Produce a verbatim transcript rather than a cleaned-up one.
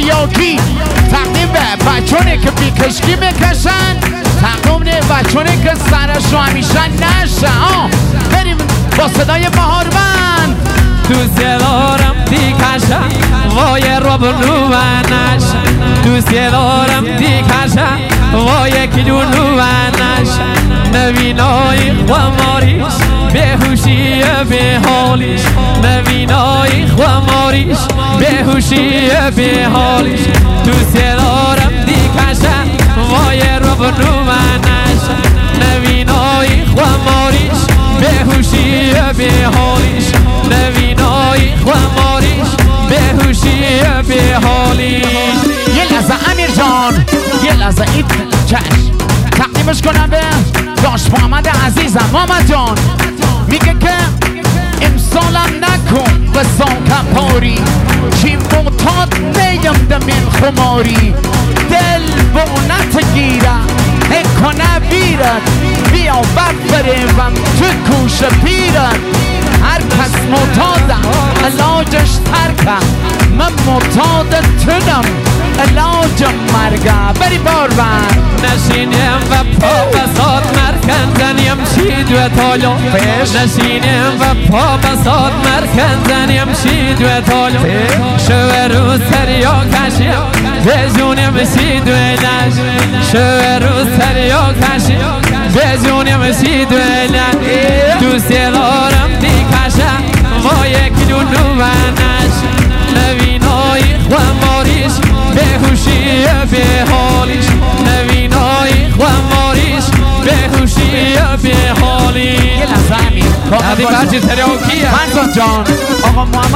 تریاکی تقدیم به بچونه که بی کشکی بکشن، تقدیم به بچونه که سرشو همیشه نشه. بریم با صدای بهارمند. دوست دارم دیکشم وای رب نوانش، دوست دارم دیکشم وای کلو نوانش، نوینای خماریش بهوشی به حالیش، نوینای خماریش بهوشی به حالیش، دوست دارم دیکشم وای رب نوانش، نوینای خماریش بهوشی به حالیش، نوینای خماریش بهوشی به حالیش. یه لحظه امیر جان، یه لحظه این چشم تقدیمش کنم به داش محمد عزیزم. محمد جان میگه که امسالم نکن به ساکم پاری، چی معتاد نیم دمین خماری، دل بونت گیرم کنه بیرد، بیا بفریبم تو کوش پیرد، هر کس معتادم علاجش ترکم، من معتاد تونم علاج مرگم. بری بار بند نشینیم و پا بسات مرکندنیم چی دو تالو، نشینیم و پا بسات مرکندنیم چی دو تالو، شو روز تریا کشیم بجونیم چی دو لش، شو روز تریا کشیم بجونیم چی دو لش، دوست دارم دیکشم وای کلو نوانش، نوینای خماریش بهوشی به حالیش، نوینای خماریش بهوشی به حالیش. یه لحظه امیر تقدیم بچه تریاکیه فرزاد جان. آقا محمد